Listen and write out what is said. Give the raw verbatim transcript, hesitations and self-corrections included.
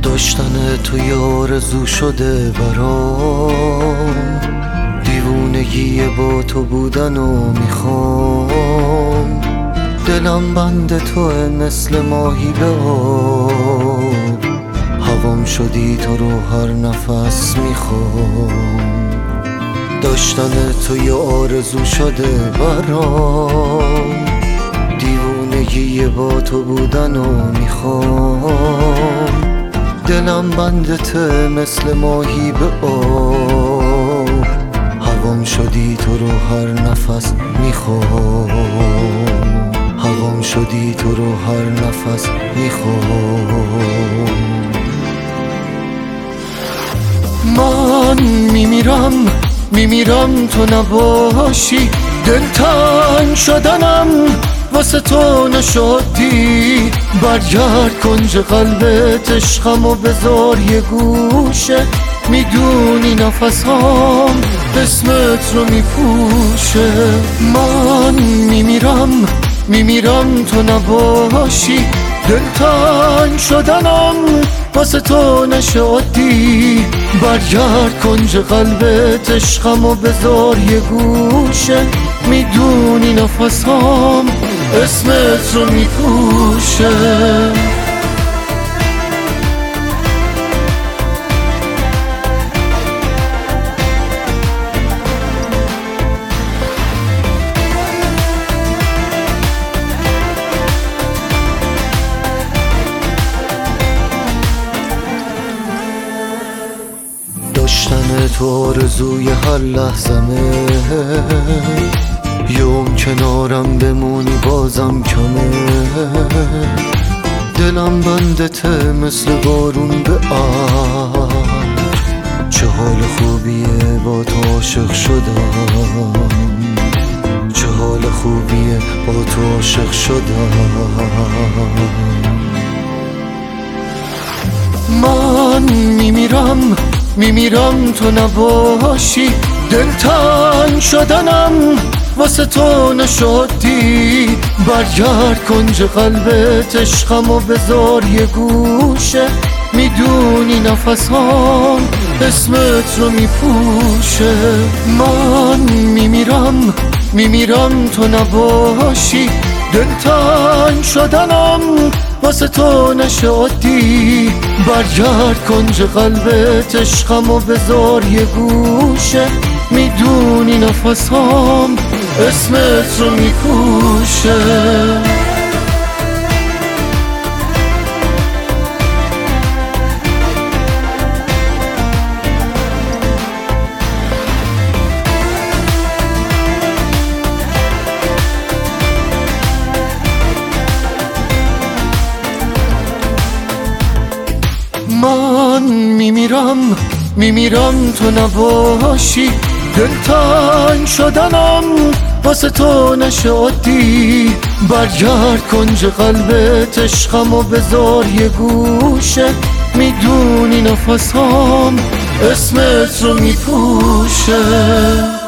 داشتن تو یه آرزو شده برام، دیوونگی با تو بودنو میخوام. دلم بند توه مثل ماهی به آب، هوام شدی تو رو هر نفس میخوام. داشتن تو یه آرزو شده برام، دیوونگی با تو بودنو میخوام. دلم بندته مثل ماهی به آب، هوام شدی تو رو هر نفس میخوام. هوام شدی تو رو هر نفس میخوام. من میمیرم میمیرم تو نباشی، دلتنگ شدنم واسه تو نشدی. برگرد کنج قلبت عشقمو بذار یه گوشه، میدونی نفسام اسمت رو میپوشه. من میمیرم میمیرم تو نباشی، دلتنگ شدنم واسه تو نشدی. برگرد کنج قلبت عشقمو بذار یه گوشه، میدونی نفسام اسمت رو میپوشه. داشتن تو آرزوی هر لحظمه، یوم کنارم بمونی بازم کمه. دلم بندته مثل بارون به ابر، چه حال خوبیه با تو عاشق شدم. چه حال خوبیه با تو عاشق شدم. من میمیرم میمیرم تو نباشی، دلتنگ شدنم واسه تو نشدی. برگرد کنج قلبت عشقمو بذار یه گوشه، میدونی نفسام اسمت رو میپوشه. من میمیرم میمیرم تو نباشی، دلتنگ شدنم واسه تو نشدی. برگرد کنج قلبت عشقمو بذار یه گوشه، میدونی نفسام اسمت رو میپوشه. من میمیرم میمیرم تو نباشی، دلتنگ شدنم واسه تو نشدی. برگرد کنج قلبت عشقمو بذار یه گوشه، میدونی نفسام اسمت رو میپوشه.